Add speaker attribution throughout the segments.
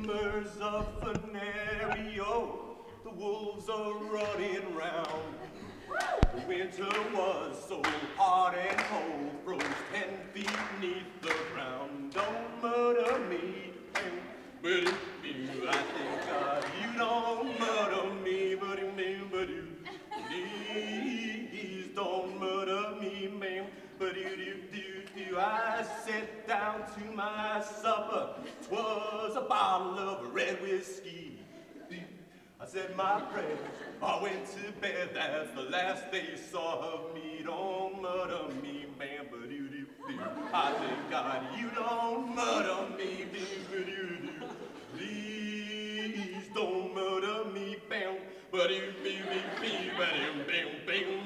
Speaker 1: summers of Venerio, the wolves are running round. The winter was so hot and cold, froze 10 feet beneath the ground. Don't murder me, but I thank God you don't murder me, but please don't murder me, ma'am. But I sat down to my supper. 'Twas a bottle of red whiskey. I said my prayers, I went to bed. That's the last they saw of me. Don't murder me, ma'am. I thank God you don't murder me. Please don't murder me, bam. But you be bam bam bam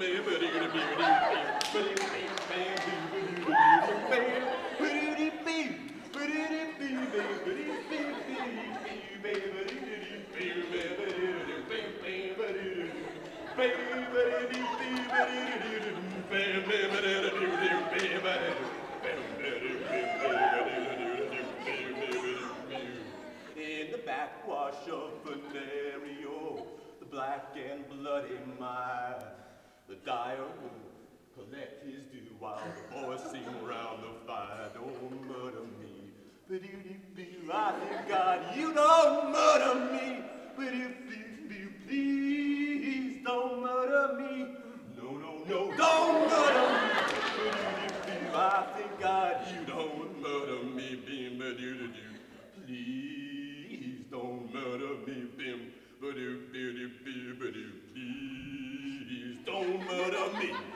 Speaker 1: in the backwash of Venerio, the black and bloody mire, the dyer will collect his due while the boys sing round the fire. Don't murder me. I thank God you don't murder me. Please don't murder me. No, don't murder me. I thank God you don't murder me. Please don't murder me. Please don't murder me.